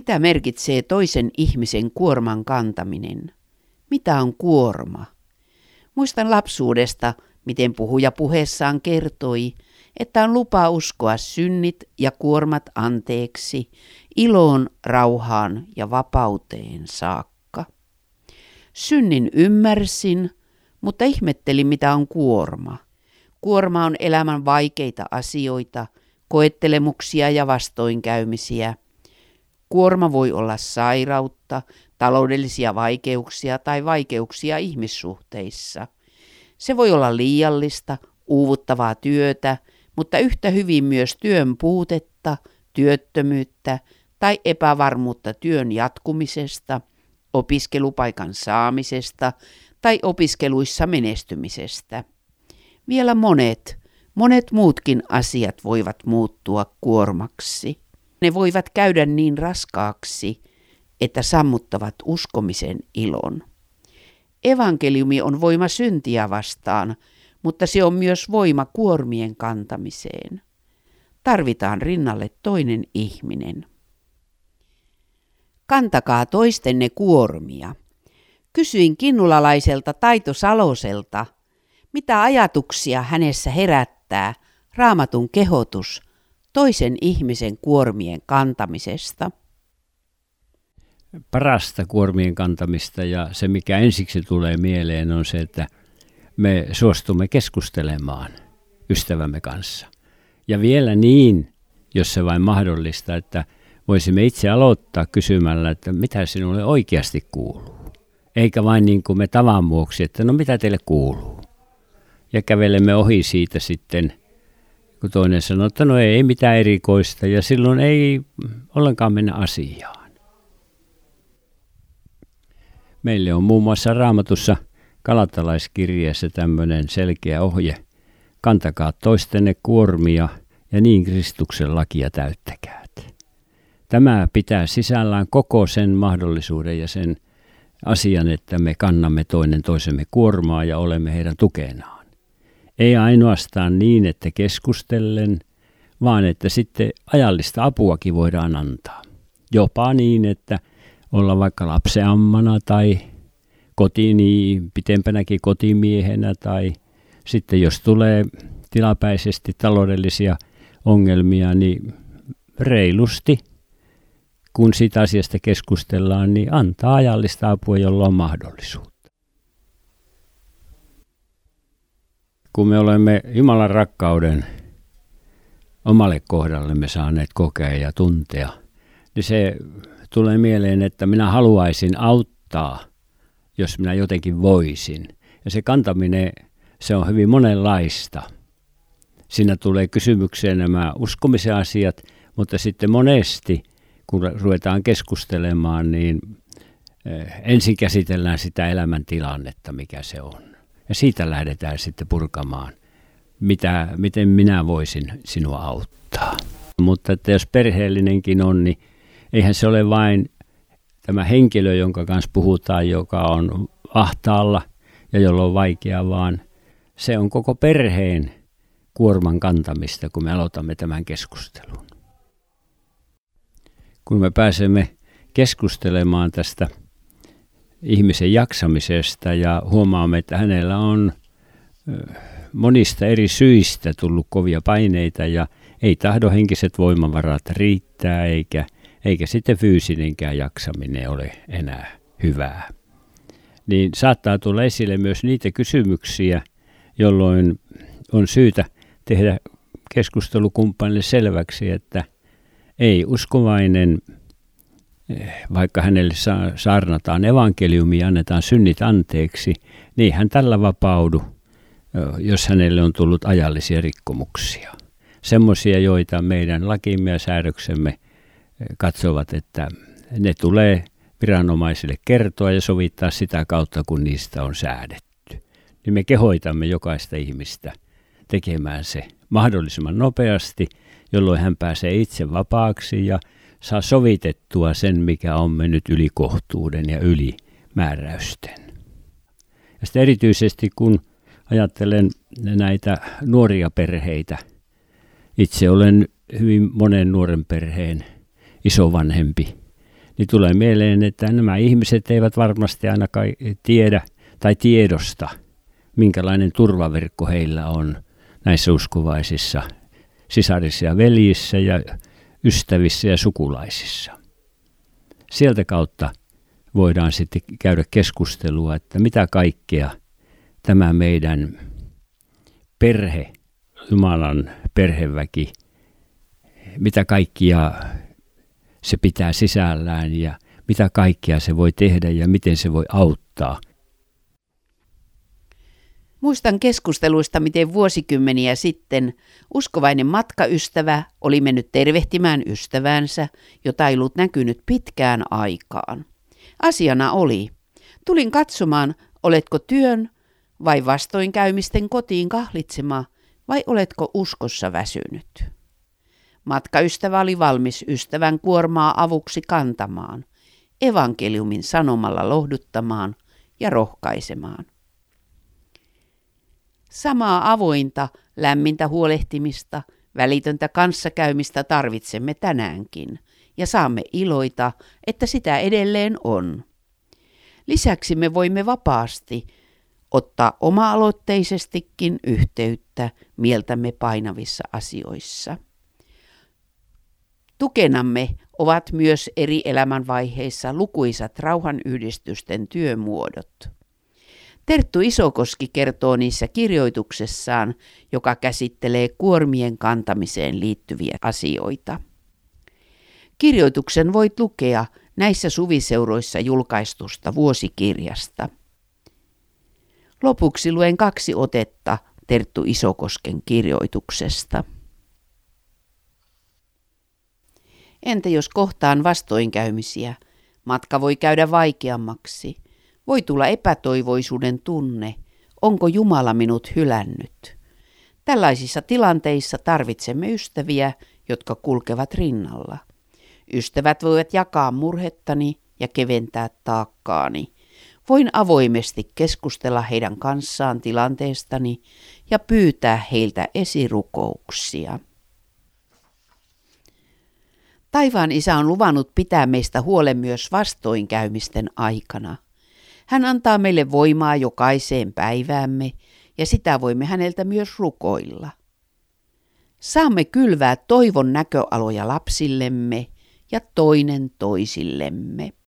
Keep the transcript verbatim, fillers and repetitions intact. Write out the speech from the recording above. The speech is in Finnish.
Mitä merkitsee toisen ihmisen kuorman kantaminen? Mitä on kuorma? Muistan lapsuudesta, miten puhuja puheessaan kertoi, että on lupa uskoa synnit ja kuormat anteeksi, iloon, rauhaan ja vapauteen saakka. Synnin ymmärsin, mutta ihmettelin, mitä on kuorma. Kuorma on elämän vaikeita asioita, koettelemuksia ja vastoinkäymisiä. Kuorma voi olla sairautta, taloudellisia vaikeuksia tai vaikeuksia ihmissuhteissa. Se voi olla liiallista, uuvuttavaa työtä, mutta yhtä hyvin myös työn puutetta, työttömyyttä tai epävarmuutta työn jatkumisesta, opiskelupaikan saamisesta tai opiskeluissa menestymisestä. Vielä monet, monet muutkin asiat voivat muuttua kuormaksi. Ne voivat käydä niin raskaaksi, että sammuttavat uskomisen ilon. Evankeliumi on voima syntiä vastaan, mutta se on myös voima kuormien kantamiseen. Tarvitaan rinnalle toinen ihminen. Kantakaa toistenne kuormia. Kysyin kinnulalaiselta Taito Saloselta, mitä ajatuksia hänessä herättää Raamatun kehotus toisen ihmisen kuormien kantamisesta. Parasta kuormien kantamista ja se, mikä ensiksi tulee mieleen, on se, että me suostumme keskustelemaan ystävämme kanssa. Ja vielä niin, jos se vain mahdollista, että voisimme itse aloittaa kysymällä, että mitä sinulle oikeasti kuuluu. Eikä vain niin kuin me tavan vuoksi, että no mitä teille kuuluu. Ja kävelemme ohi siitä sitten, kun toinen sanoo, että no ei mitään erikoista ja silloin ei ollenkaan mennä asiaan. Meille on muun muassa Raamatussa Galatalaiskirjeessä tämmöinen selkeä ohje. Kantakaa toistenne kuormia ja niin Kristuksen lakia täyttäkäät. Tämä pitää sisällään koko sen mahdollisuuden ja sen asian, että me kannamme toinen toisemme kuormaa ja olemme heidän tukenaan. Ei ainoastaan niin, että keskustellen, vaan että sitten ajallista apuakin voidaan antaa. Jopa niin, että olla vaikka lapseammana tai kotini, pitempänäkin kotimiehenä tai sitten jos tulee tilapäisesti taloudellisia ongelmia, niin reilusti, kun siitä asiasta keskustellaan, niin antaa ajallista apua, jolla on mahdollisuutta. Kun me olemme Jumalan rakkauden omalle kohdallemme saaneet kokea ja tuntea, niin se tulee mieleen, että minä haluaisin auttaa, jos minä jotenkin voisin. Ja se kantaminen, se on hyvin monenlaista. Siinä tulee kysymykseen nämä uskomisen asiat, mutta sitten monesti, kun ruvetaan keskustelemaan, niin ensin käsitellään sitä elämäntilannetta, mikä se on. Ja siitä lähdetään sitten purkamaan, mitä, miten minä voisin sinua auttaa. Mutta että jos perheellinenkin on, niin eihän se ole vain tämä henkilö, jonka kanssa puhutaan, joka on ahtaalla ja jolla on vaikea, vaan se on koko perheen kuorman kantamista, kun me aloitamme tämän keskustelun. Kun me pääsemme keskustelemaan tästä ihmisen jaksamisesta ja huomaamme, että hänellä on monista eri syistä tullut kovia paineita ja ei tahdo henkiset voimavarat riittää eikä, eikä sitten fyysinenkään jaksaminen ole enää hyvää. Niin saattaa tulla esille myös niitä kysymyksiä, jolloin on syytä tehdä keskustelukumppanille selväksi, että ei uskovainen, vaikka hänelle saarnataan evankeliumi ja annetaan synnit anteeksi, niin hän tällä vapaudu, jos hänelle on tullut ajallisia rikkomuksia. Semmoisia, joita meidän lakimme ja säädöksemme katsovat, että ne tulee viranomaisille kertoa ja sovittaa sitä kautta, kun niistä on säädetty. Niin me kehoitamme jokaista ihmistä tekemään se mahdollisimman nopeasti, jolloin hän pääsee itse vapaaksi ja saa sovitettua sen, mikä on mennyt yli kohtuuden ja yli määräysten. Ja sitten erityisesti kun ajattelen näitä nuoria perheitä, itse olen hyvin monen nuoren perheen isovanhempi, niin tulee mieleen, että nämä ihmiset eivät varmasti ainakaan tiedä tai tiedosta, minkälainen turvaverkko heillä on näissä uskovaisissa sisarissa ja veljissä ja ystävissä ja sukulaisissa. Sieltä kautta voidaan sitten käydä keskustelua, että mitä kaikkea tämä meidän perhe, Jumalan perheväki, mitä kaikkia se pitää sisällään ja mitä kaikkea se voi tehdä ja miten se voi auttaa. Muistan keskusteluista, miten vuosikymmeniä sitten uskovainen matkaystävä oli mennyt tervehtimään ystävänsä, jota ei ollut näkynyt pitkään aikaan. Asiana oli, tulin katsomaan, oletko työn vai vastoinkäymisten kotiin kahlitsemaan vai oletko uskossa väsynyt. Matkaystävä oli valmis ystävän kuormaa avuksi kantamaan, evankeliumin sanomalla lohduttamaan ja rohkaisemaan. Samaa avointa, lämmintä huolehtimista, välitöntä kanssakäymistä tarvitsemme tänäänkin ja saamme iloita, että sitä edelleen on. Lisäksi me voimme vapaasti ottaa oma-aloitteisestikin yhteyttä mieltämme painavissa asioissa. Tukenamme ovat myös eri elämänvaiheissa lukuisat rauhanyhdistysten työmuodot. Terttu Isokoski kertoo niissä kirjoituksessaan, joka käsittelee kuormien kantamiseen liittyviä asioita. Kirjoituksen voit lukea näissä suviseuroissa julkaistusta vuosikirjasta. Lopuksi luen kaksi otetta Terttu Isokosken kirjoituksesta. Entä jos kohtaan vastoinkäymisiä? Matka voi käydä vaikeammaksi. Voi tulla epätoivoisuuden tunne. Onko Jumala minut hylännyt? Tällaisissa tilanteissa tarvitsemme ystäviä, jotka kulkevat rinnalla. Ystävät voivat jakaa murhettani ja keventää taakkaani. Voin avoimesti keskustella heidän kanssaan tilanteestani ja pyytää heiltä esirukouksia. Taivaan Isä on luvannut pitää meistä huolen myös vastoinkäymisten aikana. Hän antaa meille voimaa jokaiseen päiväämme ja sitä voimme häneltä myös rukoilla. Saamme kylvää toivon näköaloja lapsillemme ja toinen toisillemme.